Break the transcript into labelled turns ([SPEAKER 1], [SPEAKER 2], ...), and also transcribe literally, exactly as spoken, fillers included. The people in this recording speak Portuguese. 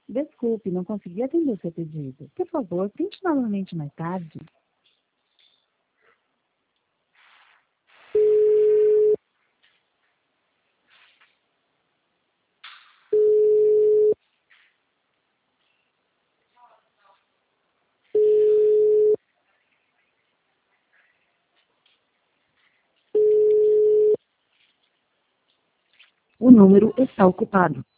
[SPEAKER 1] Desculpe, não consegui atender o seu pedido. Por favor, tente novamente mais tarde. O número está ocupado.